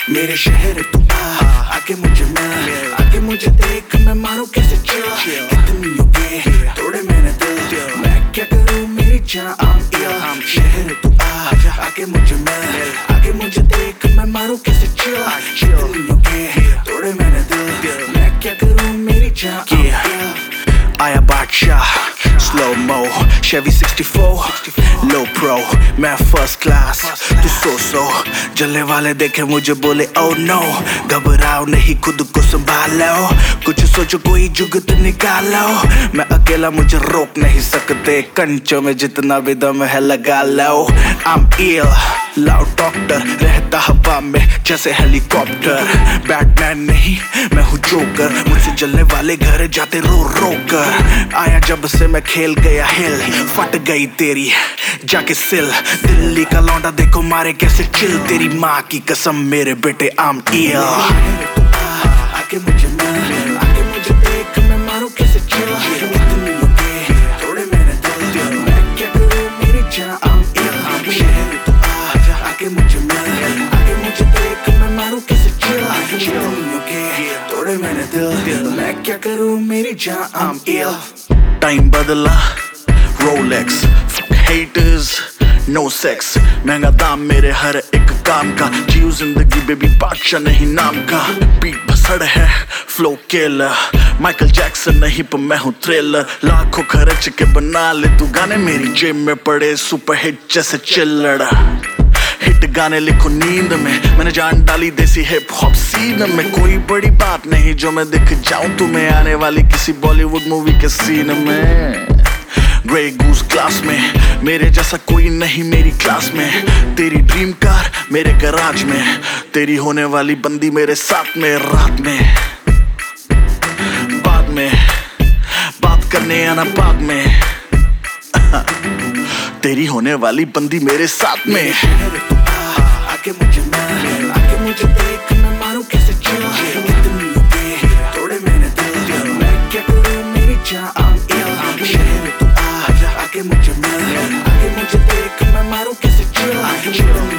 मेरे शहर तू आके मुझे मिल, आके मुझे देख मैं मारूं कैसे चिल। कितनी योगे तोड़े मैंने दिल, मैं क्या करूं मेरी जान I'm ill। शहर तू आके मुझे मिल, आके मुझे देख मैं मारूं कैसे चिल। कितनी योगे तोड़े मैंने दिल, मैं क्या करूं मेरी जान I'm ill। आया बादशाह slow mo Chevy 64 low pro, मैं फर्स्ट क्लास तू सो जलने वाले देखे मुझे बोले oh no। घबराओ नहीं खुद को संभालो, कुछ सोचो कोई जुगत निकालो। मैं अकेला मुझे रोक नहीं सकते, कंचों में जितना भी दम है लगा लो। I'm ill लाउड डॉक्टर, रहता हवा में जैसे हेलीकॉप्टर। बैटमैन नहीं मैं हूँ जोकर, मुझसे जलने वाले घर जाते रो रो कर। आया जब से मैं खेल गया हिल, फट गई तेरी जाके सिल। दिल्ली का लौंडा देखो मारे कैसे चिल, तेरी माँ की कसम मेरे बेटे I'm ill। आके मुझे मिल, आके मुझे देख मैं मारूं कैसे चिल। इतनी योगे तोड़े मैंने दिल, मैं क्या करूं मेरी जान I'm ill। शहर तू आके मुझे मिल, आके मुझे देख मैं मारूं कैसे चिल। इतनी योगे तोड़े मैंने दिल, मैं क्या करूं मेरी जान I'm ill। टाइम बदला रोलेक्स, haters no sex, महंगा दाम मेरे हर एक काम का। जीव जिंदगी बेबी बादशाह नहीं नाम का। बीट भसड़ है फ्लो केलर, माइकल जैक्सन नहीं पर मैं हूँ थ्रिलर। लाखों खर्च के बना ले तू गाने, मेरी जेब में पड़े सुपर हिट जैसे चिल्लड़। हिट गाने लिखो नींद में, मैंने जान डाली देसी हिप हॉप सीन में। कोई बड़ी बात नहीं जो मैं दिख जाऊं तुम्हें आने वाली किसी बॉलीवुड मूवी के सीन में। ग्रे गूस क्लास में मेरे जैसा कोई नहीं मेरी क्लास में। तेरी ड्रीम कार मेरे गराज में, तेरी होने वाली बंदी मेरे साथ में। रात में बाद में बात करने आना बाद में, तेरी होने वाली बंदी मेरे साथ में। आके मुझे मिल, आके मुझे देख मैं मारूं कैसे चिल। इतनी योगे तोड़े मैंने दिल, मैं क्या करूं मेरी जान I'm ill। शहर तू आके मुझे मिल, आके मुझे देख मैं मारूं कैसे चिल।